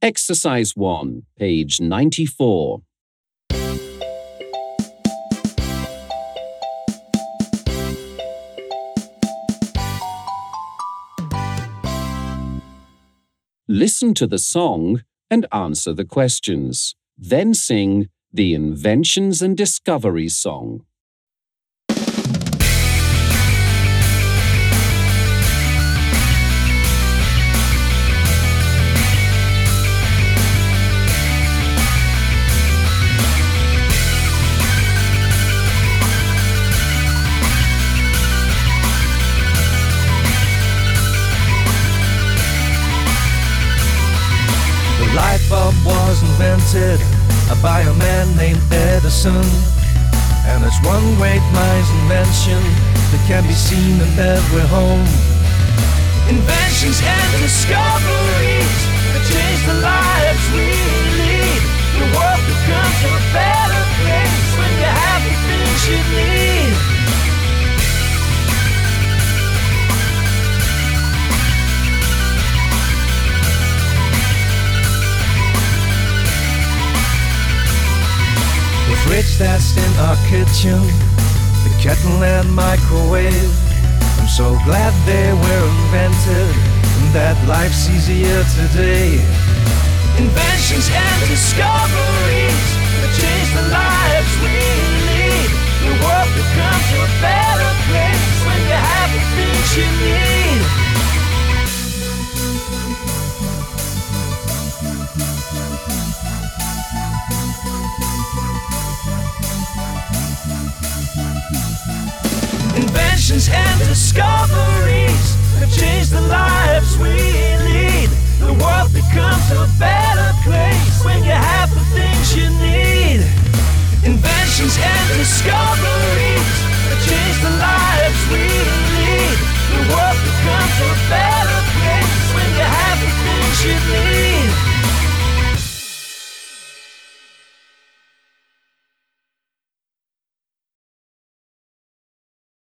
Exercise 1, page 94. Listen to the song and answer the questions. Then sing the Inventions and Discoveries song. The light bulb was invented by a man named Edison, and it's one great mind's invention that can be seen in every home. Inventions and discoveries that change the lives we lead. The world becomes a better place when you have the things you need. The fridge that's in our kitchen, the kettle and microwave, I'm so glad they were invented and that life's easier today. Inventions and discoveries that change the lives we lead. The world becomes a better place when you have the things you need. Inventions and discoveries that change the lives we lead. The world becomes a better place when you have the things you need. Inventions and discoveries that change the lives we lead. The world becomes a better place when you have the things you need.